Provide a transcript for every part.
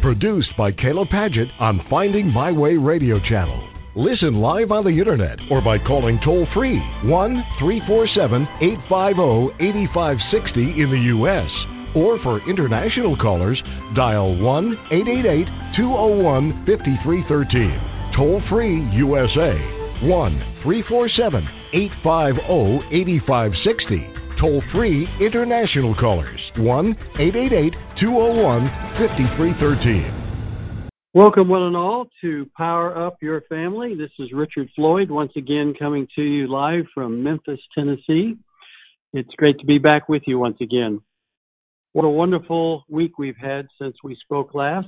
Produced by Caleb Paget on Finding My Way Radio Channel. Listen live on the internet or by calling toll-free 1-347-850-8560 in the U.S. Or for international callers, dial 1-888-201-5313. Toll-free USA, 1-347-850-8560. Toll-free international callers, 1-888-201-5313. Welcome, one and all, to Power Up Your Family. This is Richard Floyd, once again coming to you live from Memphis, Tennessee. It's great to be back with you once again. What a wonderful week we've had since we spoke last.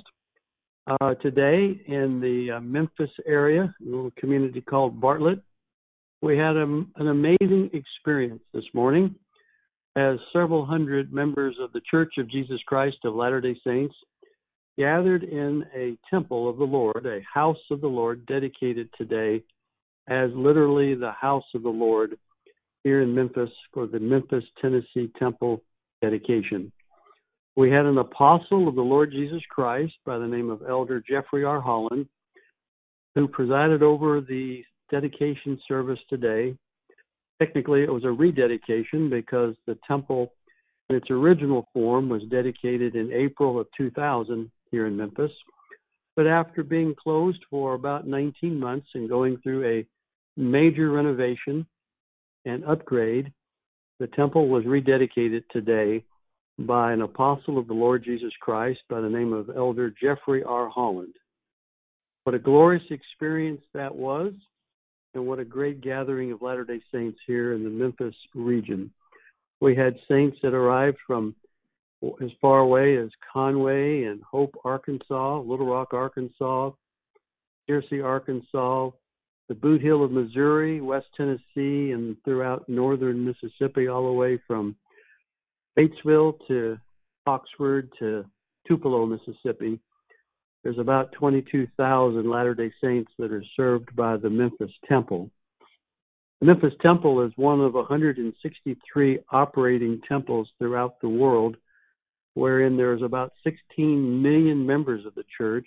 Today, in the Memphis area, a little community called Bartlett, we had an amazing experience this morning as several hundred members of the Church of Jesus Christ of Latter-day Saints gathered in a temple of the Lord, a house of the Lord, dedicated today as literally the house of the Lord here in Memphis for the Memphis, Tennessee Temple dedication. We had an apostle of the Lord Jesus Christ by the name of Elder Jeffrey R. Holland, who presided over the dedication service today. Technically, it was a rededication because the temple in its original form was dedicated in April of 2000 here in Memphis. But after being closed for about 19 months and going through a major renovation and upgrade, the temple was rededicated today by an apostle of the Lord Jesus Christ by the name of Elder Jeffrey R. Holland. What a glorious experience that was, and what a great gathering of Latter-day Saints here in the Memphis region. We had saints that arrived from as far away as Conway and Hope, Arkansas, Little Rock, Arkansas, Searcy, Arkansas, the Boot Hill of Missouri, West Tennessee, and throughout northern Mississippi, all the way from Batesville to Oxford to Tupelo, Mississippi. There's about 22,000 Latter-day Saints that are served by the Memphis Temple. The Memphis Temple is one of 163 operating temples throughout the world, wherein there's about 16 million members of the church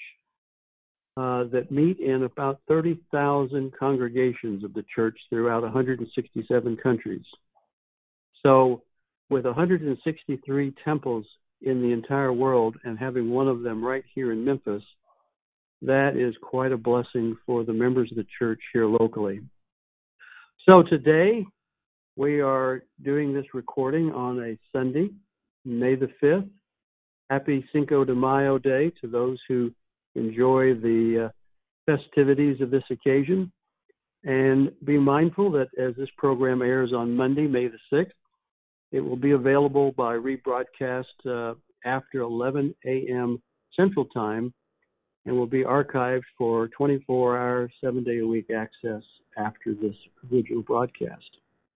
that meet in about 30,000 congregations of the church throughout 167 countries. So with 163 temples in the entire world and having one of them right here in Memphis, that is quite a blessing for the members of the church here locally. So today we are doing this recording on a Sunday, May the 5th. Happy Cinco de Mayo Day to those who enjoy the festivities of this occasion. And be mindful that as this program airs on Monday, May the 6th, it will be available by rebroadcast after 11 a.m. Central Time and will be archived for 24-hour, 7-day-a-week access after this original broadcast.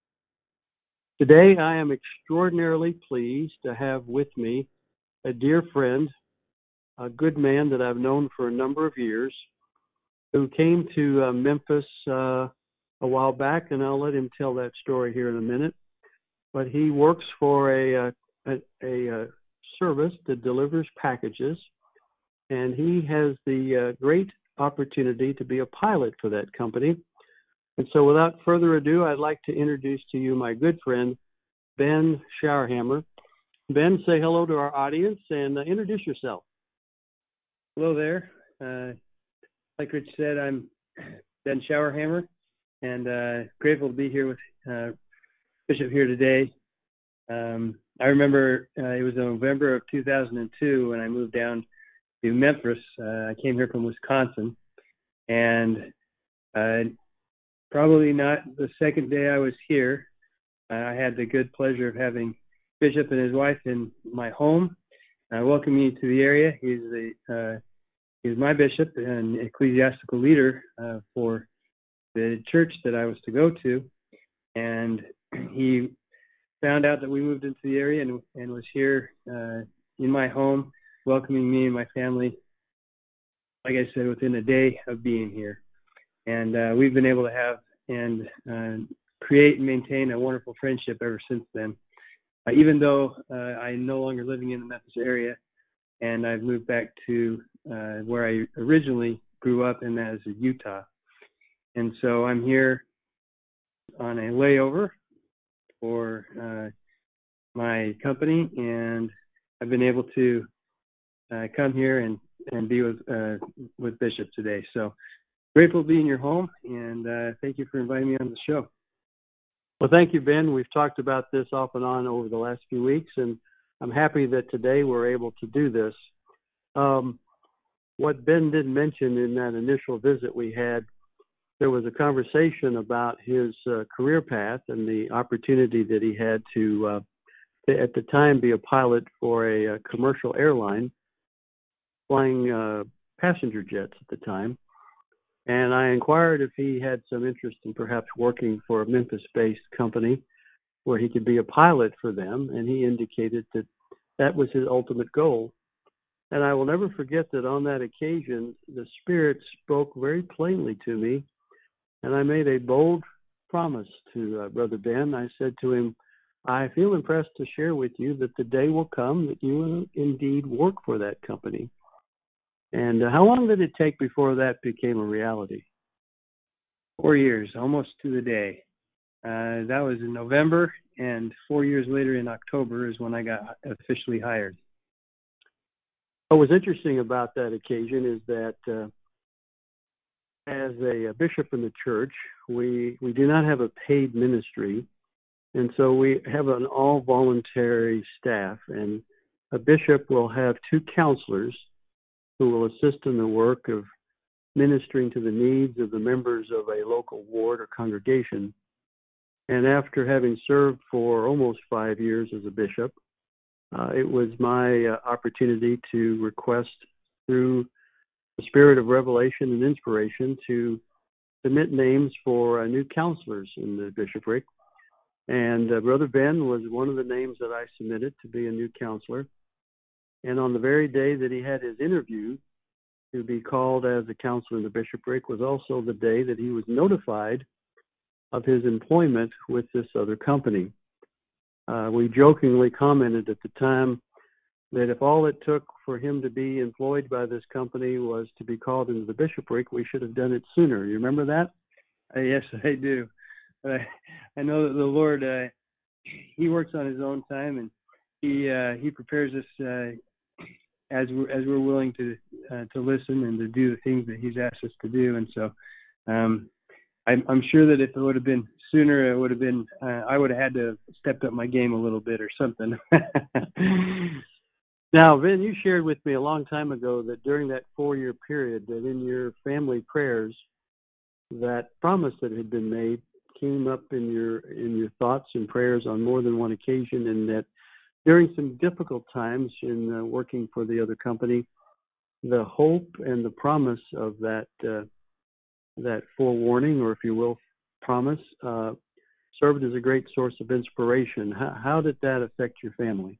Today, I am extraordinarily pleased to have with me a dear friend, a good man that I've known for a number of years, who came to Memphis a while back, and I'll let him tell that story here in a minute. But he works for a service that delivers packages, and he has the great opportunity to be a pilot for that company. And so without further ado, I'd like to introduce to you my good friend, Ben Schauerhammer. Ben, say hello to our audience and introduce yourself. Hello there. Like Rich said, I'm Ben Schauerhammer, and grateful to be here with Bishop here today. I remember it was November of 2002 when I moved down to Memphis. I came here from Wisconsin, and probably not the second day I was here, I had the good pleasure of having Bishop and his wife in my home. I welcome you to the area. He's my bishop and ecclesiastical leader for the church that I was to go to, and he found out that we moved into the area and was here in my home, welcoming me and my family, like I said, within a day of being here. And we've been able to have and create and maintain a wonderful friendship ever since then. Even though I'm no longer living in the Memphis area, and I've moved back to where I originally grew up, and that is Utah. And so I'm here on a layover for my company, and I've been able to come here and be with Bishop today. So grateful to be in your home, and thank you for inviting me on the show. Well, thank you, Ben. We've talked about this off and on over the last few weeks, and I'm happy that today we're able to do this. What Ben didn't mention in that initial visit we had, there was a conversation about his career path and the opportunity that he had to, at the time, be a pilot for a commercial airline, flying passenger jets at the time. And I inquired if he had some interest in perhaps working for a Memphis-based company where he could be a pilot for them, and he indicated that that was his ultimate goal. And I will never forget that on that occasion, the Spirit spoke very plainly to me, and I made a bold promise to Brother Ben. I said to him, I feel impressed to share with you that the day will come that you will indeed work for that company. And how long did it take before that became a reality? 4 years, almost to the day. That was in November, and 4 years later in October is when I got officially hired. What was interesting about that occasion is that as a bishop in the church, we do not have a paid ministry, and so we have an all-voluntary staff, and a bishop will have 2 counselors who will assist in the work of ministering to the needs of the members of a local ward or congregation. And after having served for almost 5 years as a bishop, it was my opportunity to request through the spirit of revelation and inspiration to submit names for new counselors in the bishopric. And Brother Ben was one of the names that I submitted to be a new counselor. And on the very day that he had his interview to be called as a counselor in the bishopric was also the day that he was notified of his employment with this other company. We jokingly commented at the time that if all it took for him to be employed by this company was to be called into the bishopric, we should have done it sooner. You remember that? Yes, I do. I know that the Lord, He works on His own time, and He prepares us as we're willing to listen and to do the things that He's asked us to do. And so I'm sure that if it would have been sooner, it would have been I would have had to have stepped up my game a little bit or something. Now, Vin, you shared with me a long time ago that during that 4-year period, that in your family prayers, that promise that had been made came up in your thoughts and prayers on more than one occasion, and that during some difficult times in working for the other company, the hope and the promise of that forewarning, or if you will, promise, served as a great source of inspiration. How did that affect your family?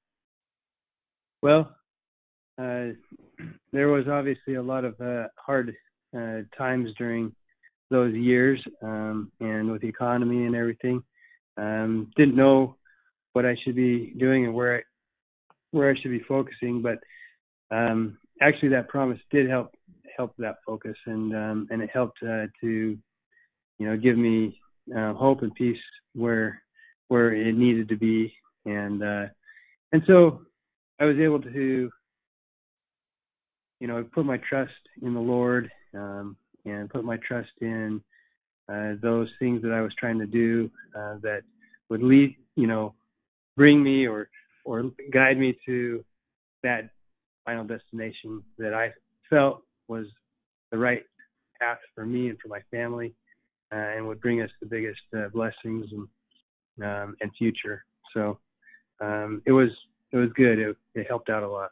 Well, there was obviously a lot of hard times during those years, and with the economy and everything. Didn't know what I should be doing and where I should be focusing, but actually that promise did help that focus, and it helped to give me hope and peace where it needed to be, and so I was able to put my trust in the Lord, and put my trust in those things that I was trying to do that would lead, bring me or guide me to that final destination that I felt was the right path for me and for my family, and would bring us the biggest blessings and future. So it was good. It helped out a lot.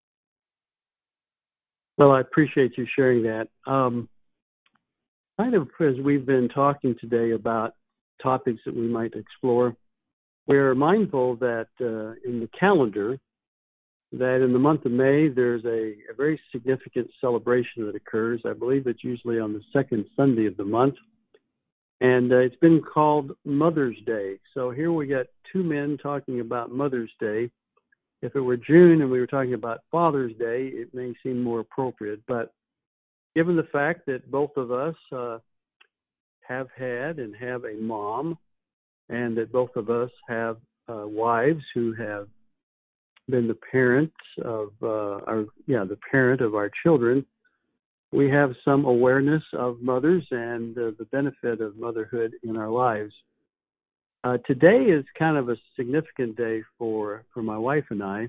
Well, I appreciate you sharing that. Kind of as we've been talking today about topics that we might explore, we're mindful that in the calendar, that in the month of May, there's a very significant celebration that occurs. I believe it's usually on the second Sunday of the month. And it's been called Mother's Day. So here we got 2 men talking about Mother's Day. If it were June and we were talking about Father's Day, it may seem more appropriate. But given the fact that both of us have had and have a mom, and that both of us have wives who have been the parents of the parent of our children, we have some awareness of mothers and the benefit of motherhood in our lives. Today is kind of a significant day for my wife and I.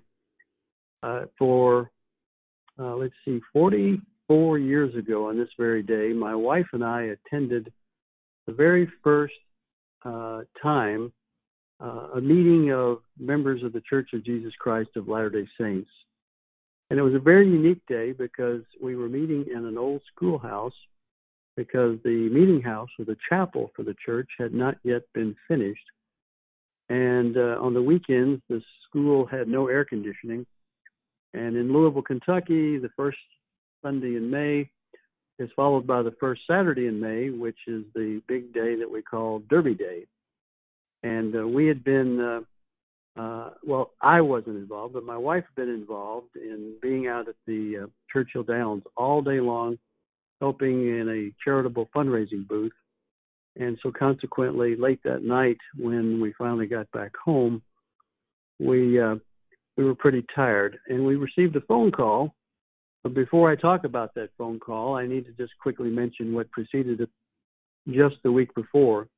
44 years ago on this very day, my wife and I attended the very first time a meeting of members of the Church of Jesus Christ of Latter-day Saints. And it was a very unique day because we were meeting in an old schoolhouse because the meeting house or the chapel for the church had not yet been finished. And on the weekends, the school had no air conditioning. And in Louisville, Kentucky, the first Sunday in May is followed by the first Saturday in May, which is the big day that we call Derby Day. And we had been, I wasn't involved, but my wife had been involved in being out at the Churchill Downs all day long, helping in a charitable fundraising booth. And so consequently, late that night when we finally got back home, we were pretty tired. And we received a phone call. But before I talk about that phone call, I need to just quickly mention what preceded it just the week before.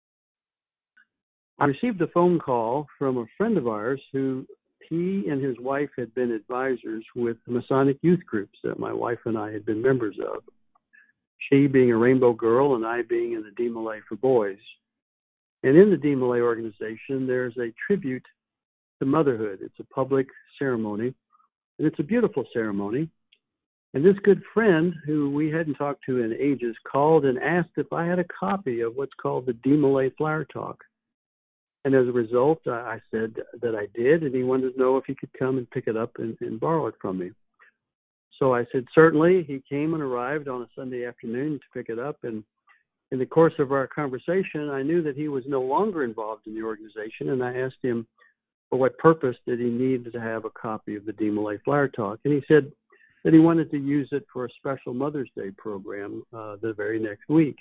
I received a phone call from a friend of ours who he and his wife had been advisors with Masonic youth groups that my wife and I had been members of. She being a Rainbow Girl and I being in the D-Malay for Boys. And in the D-Malay organization, there's a tribute to motherhood. It's a public ceremony, and it's a beautiful ceremony. And this good friend, who we hadn't talked to in ages, called and asked if I had a copy of what's called the D-Malay Flower Talk. And as a result, I said that I did, and he wanted to know if he could come and pick it up and borrow it from me. So I said, certainly. He came and arrived on a Sunday afternoon to pick it up. And in the course of our conversation, I knew that he was no longer involved in the organization, and I asked him for what purpose did he need to have a copy of the D-Malay Flower Talk. And he said that he wanted to use it for a special Mother's Day program the very next week.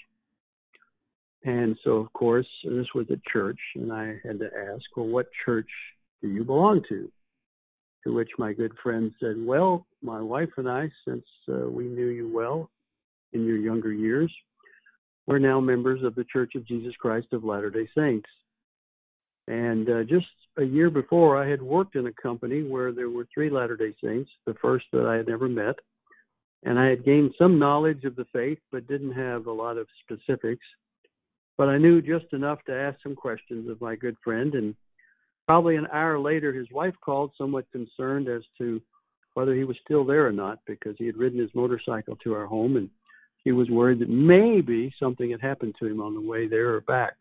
And so, of course, this was at church, and I had to ask, well, what church do you belong to? To which my good friend said, well, my wife and I, since we knew you well in your younger years, we're now members of the Church of Jesus Christ of Latter-day Saints. And just a year before, I had worked in a company where there were 3 Latter-day Saints, the first that I had never met. And I had gained some knowledge of the faith, but didn't have a lot of specifics. But I knew just enough to ask some questions of my good friend, and probably an hour later, his wife called, somewhat concerned as to whether he was still there or not, because he had ridden his motorcycle to our home, and she was worried that maybe something had happened to him on the way there or back.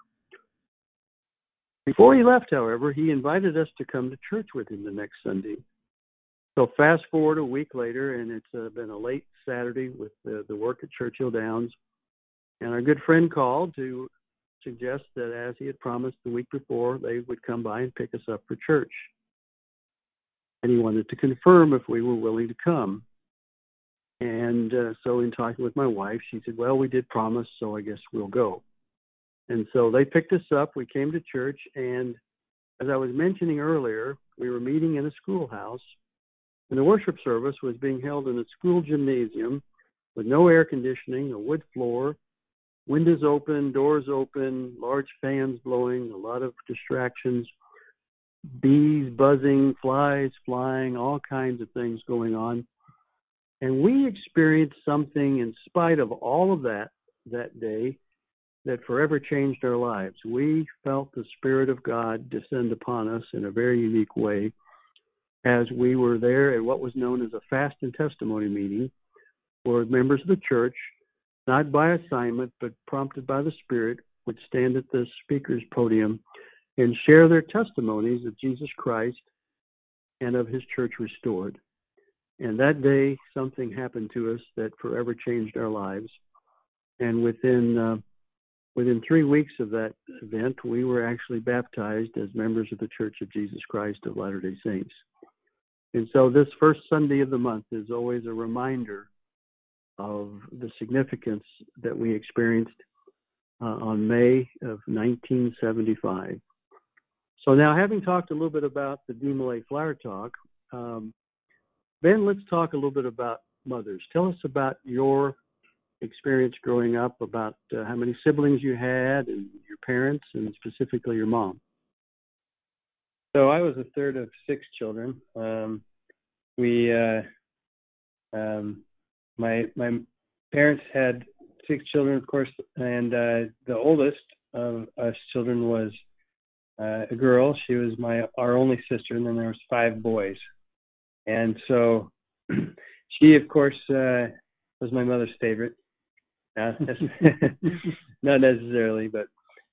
Before he left, however, he invited us to come to church with him the next Sunday. So fast forward a week later, and it's been a late Saturday with the work at Churchill Downs, and our good friend called to suggest that, as he had promised the week before, they would come by and pick us up for church. And he wanted to confirm if we were willing to come. And so in talking with my wife, she said, well, we did promise, so I guess we'll go. And so they picked us up. We came to church, and as I was mentioning earlier, we were meeting in a schoolhouse, and the worship service was being held in a school gymnasium with no air conditioning, a wood floor, windows open, doors open, large fans blowing, a lot of distractions, bees buzzing, flies flying, all kinds of things going on. And we experienced something in spite of all of that day that forever changed our lives. We felt the Spirit of God descend upon us in a very unique way as we were there at what was known as a fast and testimony meeting, where members of the church, not by assignment, but prompted by the Spirit, would stand at the speaker's podium and share their testimonies of Jesus Christ and of his church restored. And that day, something happened to us that forever changed our lives. And within 3 weeks of that event, we were actually baptized as members of the Church of Jesus Christ of Latter-day Saints. And so this first Sunday of the month is always a reminder of the significance that we experienced on May of 1975. So now, having talked a little bit about the DeMolay Flower Talk, Ben, let's talk a little bit about mothers. Tell us about your experience growing up, about how many siblings you had and your parents, and specifically your mom. So I was the third of 6 children. My parents had 6 children, of course, and the oldest of us children was a girl. She was our only sister, and then there was 5 boys. And so she, of course, was my mother's favorite. Not necessarily, but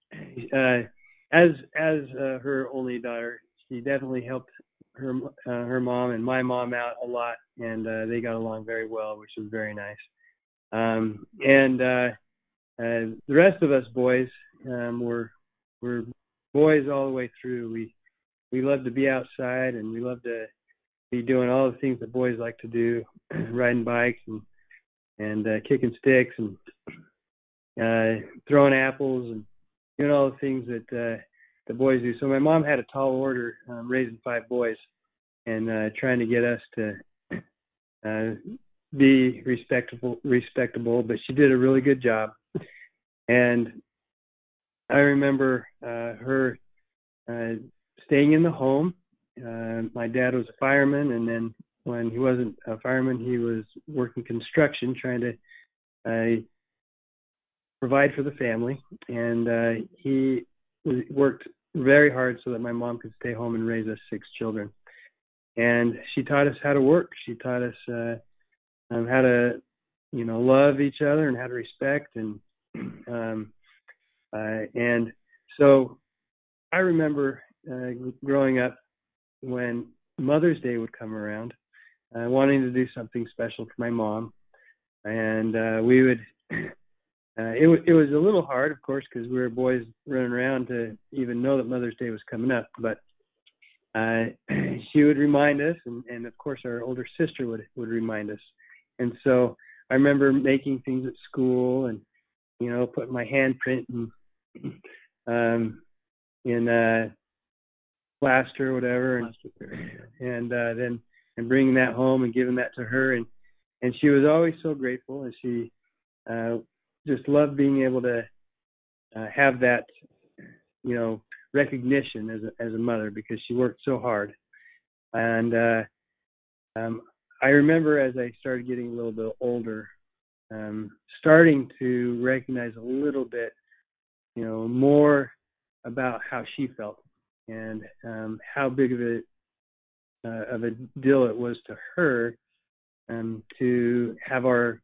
as her only daughter, she definitely helped her mom and my mom out a lot, and they got along very well, which was very nice. And the rest of us boys were boys all the way through. We loved to be outside, and we loved to be doing all the things that boys like to do, riding bikes and kicking sticks and throwing apples and doing all the things that the boys do. So my mom had a tall order raising 5 boys and trying to get us to be respectable, but she did a really good job. And I remember her staying in the home. My dad was a fireman, and then when he wasn't a fireman, he was working construction, trying to provide for the family. And he worked very hard so that my mom could stay home and raise us 6 children. And she taught us how to work. She taught us how to, love each other and how to respect. And so I remember growing up when Mother's Day would come around, wanting to do something special for my mom. And we would, it was a little hard, of course, because we were boys running around to even know that Mother's Day was coming up. But she would remind us, and of course our older sister would remind us. And so I remember making things at school and, putting my handprint in plaster or whatever, and then bringing that home and giving that to her. And she was always so grateful, and she just loved being able to have that, recognition as a mother, because she worked so hard. And I remember as I started getting a little bit older, starting to recognize a little bit, more about how she felt and how big of a deal it was to her to have our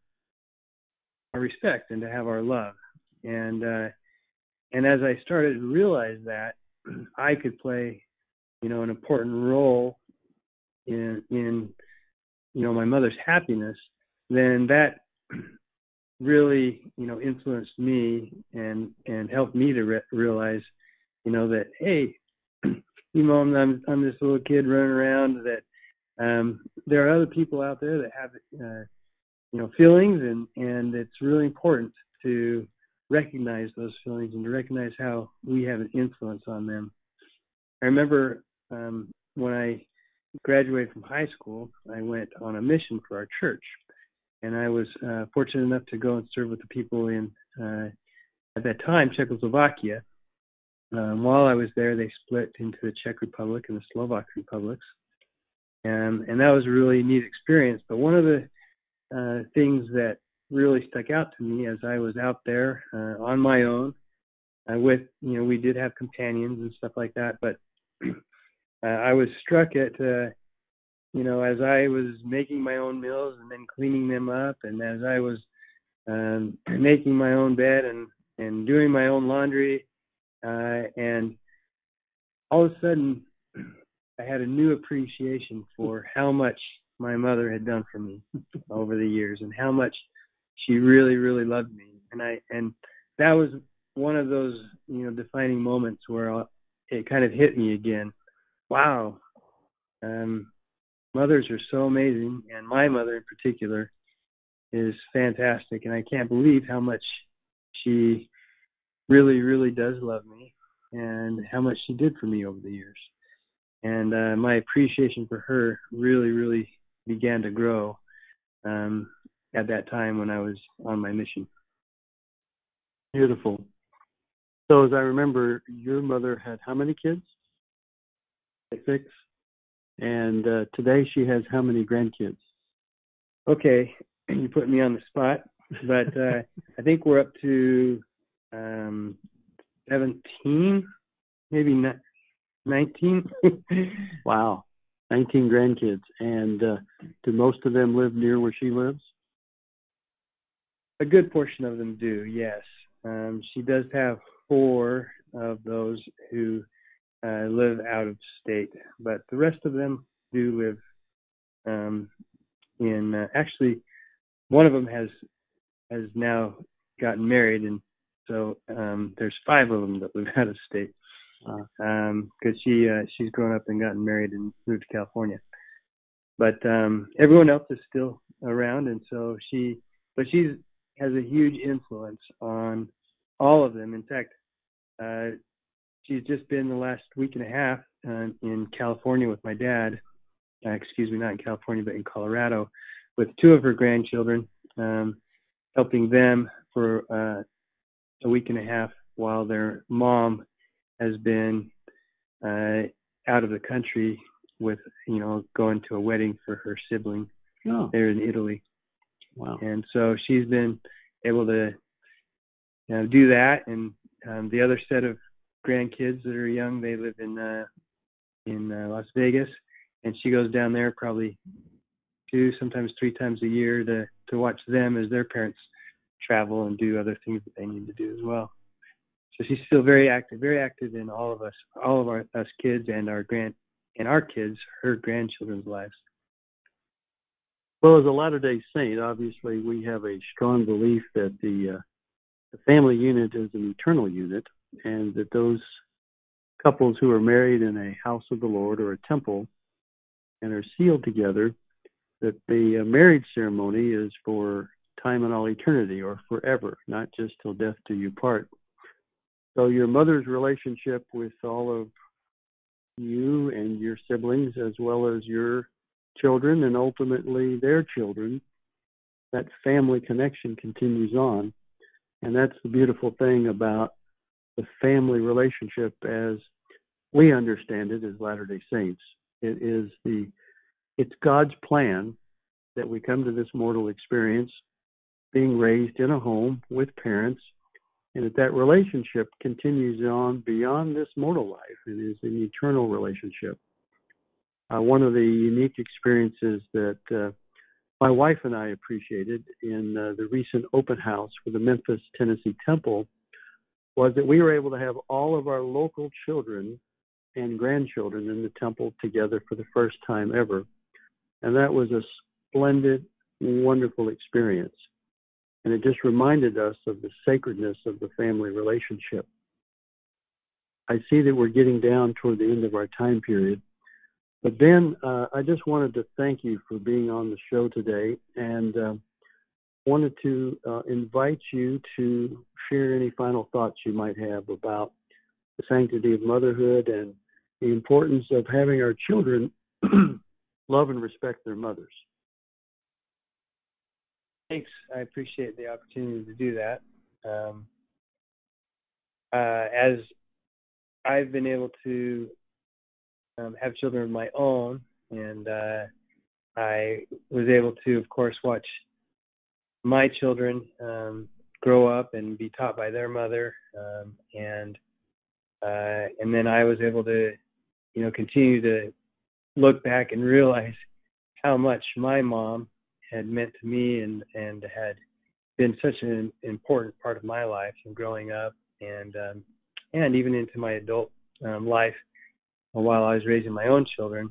respect and to have our love. And as I started to realize that I could play, an important role in my mother's happiness, then that really, influenced me and helped me to realize, that, hey, I'm this little kid running around, that there are other people out there that have, feelings, and it's really important to recognize those feelings and to recognize how we have an influence on them. I remember when I graduated from high school, I went on a mission for our church, and I was fortunate enough to go and serve with the people in, at that time, Czechoslovakia. While I was there, they split into the Czech Republic and the Slovak Republics, and that was a really neat experience. But one of the things that really stuck out to me as I was out there on my own, with, we did have companions and stuff like that, but I was struck at, as I was making my own meals and then cleaning them up, and as I was making my own bed and doing my own laundry, and all of a sudden I had a new appreciation for how much my mother had done for me over the years and how much she really, really loved me. And that was one of those, defining moments where it kind of hit me again. Wow. mothers are so amazing, and my mother in particular is fantastic, and I can't believe how much she really, really does love me and how much she did for me over the years. And my appreciation for her really, really began to grow at that time when I was on my mission. Beautiful. So as I remember, your mother had how many kids? 6. And today she has how many grandkids? Okay, you put me on the spot, but I think we're up to 17, maybe 19. Wow, 19 grandkids. And do most of them live near where she lives? A good portion of them do, yes. She does have 4 of those who live out of state, but the rest of them do live in. Actually, one of them has now gotten married, and so there's 5 of them that live out of state because she's grown up and gotten married and moved to California. But everyone else is still around, and so she has a huge influence on all of them. In fact, she's just been the last week and a half in California with my dad. Excuse me, not in California, but in Colorado, with 2 of her grandchildren, helping them for a week and a half while their mom has been out of the country with, going to a wedding for her sibling there in Italy. Wow. And so she's been able to do that. And the other set of grandkids that are young, they live in Las Vegas, and she goes down there probably 2, sometimes 3 times a year to watch them as their parents travel and do other things that they need to do as well. So she's still very active in all of us kids and our kids, her grandchildren's lives. Well, as a Latter-day Saint, obviously we have a strong belief that the family unit is an eternal unit, and that those couples who are married in a house of the Lord or a temple and are sealed together, that the marriage ceremony is for time and all eternity, or forever, not just till death do you part. So your mother's relationship with all of you and your siblings, as well as your children and ultimately their children, that family connection continues on. And that's the beautiful thing about the family relationship as we understand it as Latter-day Saints. It's God's plan that we come to this mortal experience being raised in a home with parents, and that relationship continues on beyond this mortal life. It is an eternal relationship. One of the unique experiences that my wife and I appreciated in the recent open house for the Memphis, Tennessee Temple was that we were able to have all of our local children and grandchildren in the temple together for the first time ever. And that was a splendid, wonderful experience. And it just reminded us of the sacredness of the family relationship. I see that we're getting down toward the end of our time period. But then I just wanted to thank you for being on the show today, and wanted to invite you to share any final thoughts you might have about the sanctity of motherhood and the importance of having our children love and respect their mothers. Thanks. I appreciate the opportunity to do that. As I've been able to have children of my own, and I was able to, of course, watch my children grow up and be taught by their mother, and then I was able to, continue to look back and realize how much my mom had meant to me and had been such an important part of my life and growing up, and even into my adult life while I was raising my own children.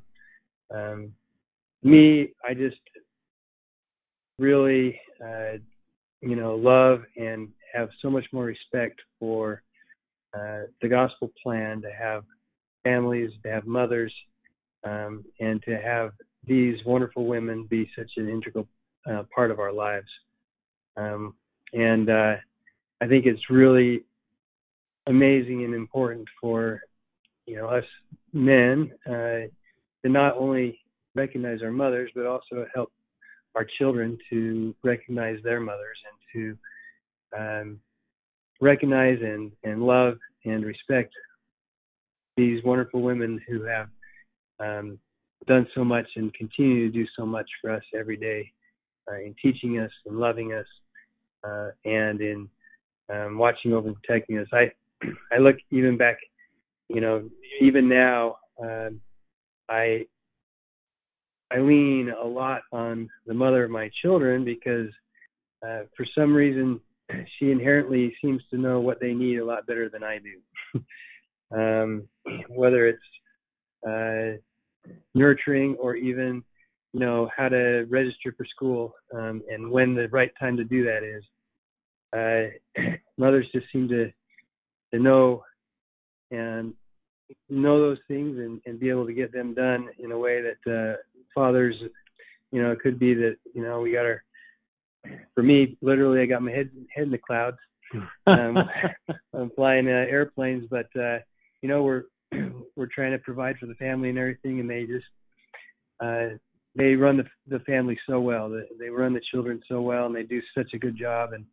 I just really, love and have so much more respect for the gospel plan to have families, to have mothers, and to have these wonderful women be such an integral part of our lives. And I think it's really amazing and important for us men to not only recognize our mothers, but also help our children to recognize their mothers and to recognize and love and respect these wonderful women who have done so much and continue to do so much for us every day in teaching us and loving us and in watching over and protecting us. I look even back, even now, I lean a lot on the mother of my children because for some reason she inherently seems to know what they need a lot better than I do. Whether it's nurturing or even, how to register for school and when the right time to do that is. Mothers just seem to know and know those things and be able to get them done in a way that fathers, it could be that, we got for me, literally, I got my head in the clouds. I'm flying airplanes, but, we're trying to provide for the family and everything, and they just, they run the family so well. They run the children so well, and they do such a good job. And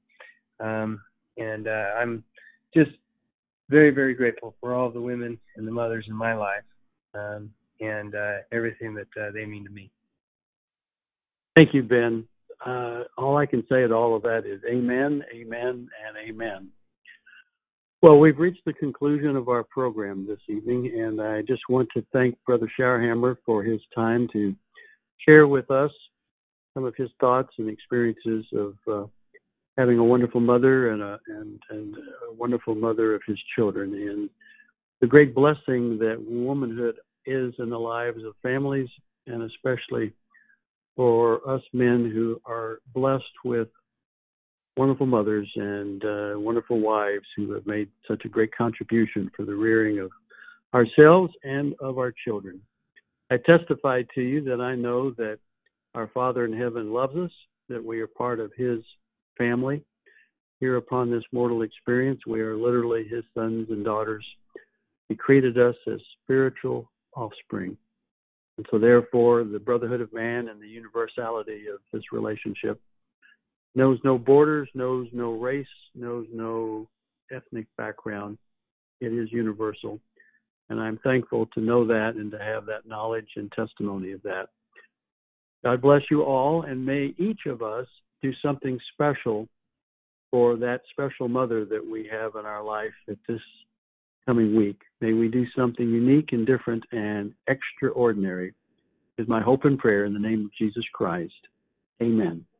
I'm just very, very grateful for all the women and the mothers in my life and everything that they mean to me. Thank you, Ben. All I can say to all of that is amen, amen, and amen. Well, we've reached the conclusion of our program this evening, and I just want to thank Brother Schauerhammer for his time to share with us some of his thoughts and experiences of having a wonderful mother and a wonderful mother of his children, and the great blessing that womanhood is in the lives of families, and especially for us men who are blessed with wonderful mothers and wonderful wives who have made such a great contribution for the rearing of ourselves and of our children. I testify to you that I know that our Father in heaven loves us, that we are part of his family. Here upon this mortal experience, we are literally his sons and daughters. He created us as spiritual offspring. And so therefore, the brotherhood of man and the universality of this relationship knows no borders, knows no race, knows no ethnic background. It is universal. And I'm thankful to know that and to have that knowledge and testimony of that. God bless you all, and may each of us do something special for that special mother that we have in our life at this coming week. May we do something unique and different and extraordinary is my hope and prayer in the name of Jesus Christ. Amen.